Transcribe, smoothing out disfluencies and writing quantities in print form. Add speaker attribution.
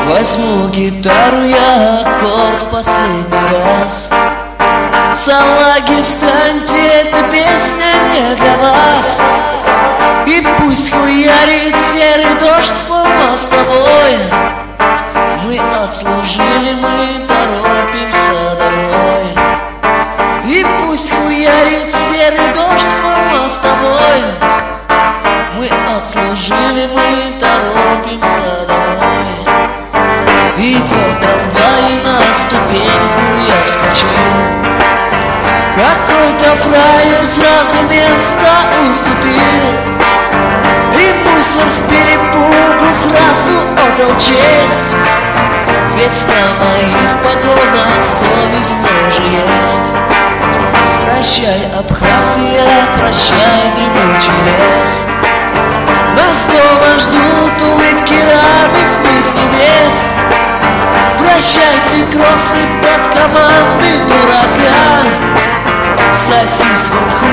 Speaker 1: Возьму гитару я, аккорд в последний раз. Салаги, встаньте, эта песня не для вас. И пусть хуярит серый дождь по мостовой. Мы отслужили, мы торопимся домой. И пусть хуярит серый дождь по мостовой. Мы отслужили, мы торопимся домой. Идет трамвай, на ступеньку я вскочил. Какой-то фраер сразу место уступил. И мусор с перепугу сразу отдал честь. Ведь на моих погонах совесть тоже есть. Прощай, Абхазия, прощай, дремучий лес. Нас дома ждут улыбки радостных невест. Прощайте, кроссы под команды дурака. Соси свой